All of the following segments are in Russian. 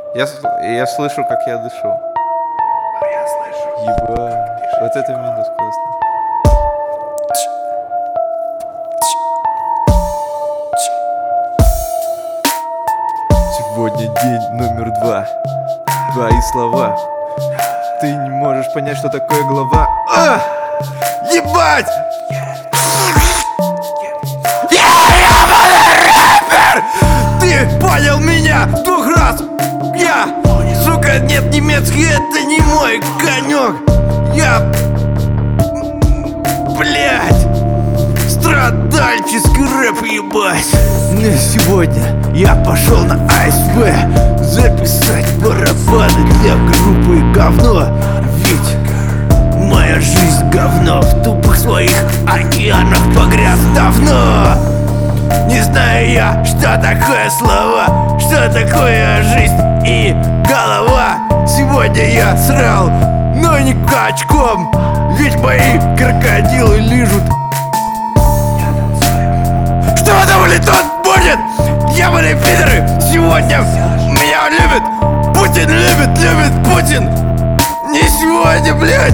Я слышу, как я дышу. Я слышу. Ебать, вот это минус классный. Сегодня день номер 2. Твои слова. Ты не можешь понять, что такое глава. Ебать! Ты понял меня 2 раз! Сука, нет, немецкий это не мой конек! Блять! Страдальческий рэп, ебать! Но сегодня я пошел на АСВ записать барабаны для группы говно. Ведь моя жизнь говно, в тупых своих океанах погряз давно. Не знаю я, что такое слова, что такое жизнь и голова. Сегодня я срал, но не качком, ведь мои крокодилы лижут. Что вы думали, тут будет? Ебаные пидоры, сегодня меня любят. Путин любит Путин. Не сегодня, блядь.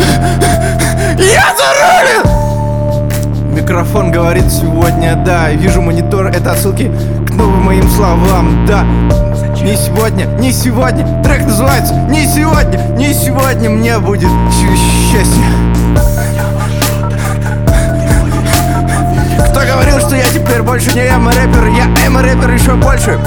Я зарулил. Микрофон говорит сегодня, да. Вижу монитор, это отсылки к новым моим словам, да. Не сегодня, трек называется не сегодня мне будет счастье. Кто говорил, что я теперь больше не эмо-рэпер? Я эмо-рэпер еще больше.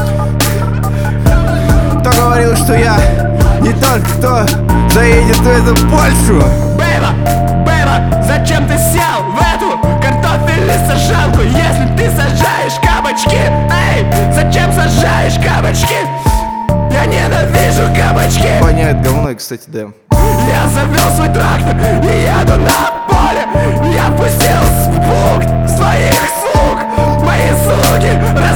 Кто говорил, что я не тот, кто заедет в эту Польшу? Бэйба, зачем ты сел в эту картофельную сажалку, если ты сажаешь кабачки? Эй, зачем сажаешь кабачки? Я ненавижу кабачки. Воняет говной, кстати, да. Я завел свой трактор и еду на поле. Я пустил в пункт своих слуг. Мои слуги